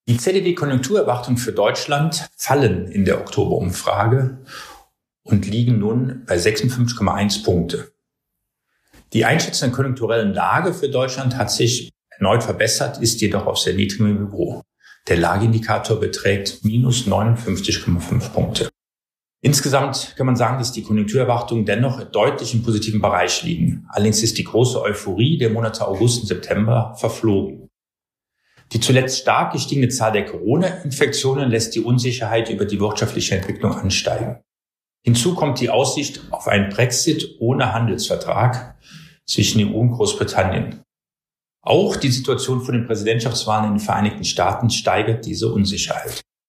Die ZDW-Konjunkturerwartungen für Deutschland fallen in der Oktoberumfrage und liegen nun bei 56,1 Punkte. Die Einschätzung der konjunkturellen Lage für Deutschland hat sich erneut verbessert, ist jedoch auf sehr niedrigem Niveau. Der Lageindikator beträgt minus 59,5 Punkte. Insgesamt kann man sagen, dass die Konjunkturerwartungen dennoch deutlich im positiven Bereich liegen. Allerdings ist die große Euphorie der Monate August und September verflogen. Die zuletzt stark gestiegene Zahl der Corona-Infektionen lässt die Unsicherheit über die wirtschaftliche Entwicklung ansteigen. Hinzu kommt die Aussicht auf einen Brexit ohne Handelsvertrag zwischen EU und Großbritannien. Auch die Situation vor den Präsidentschaftswahlen in den Vereinigten Staaten steigert diese Unsicherheit.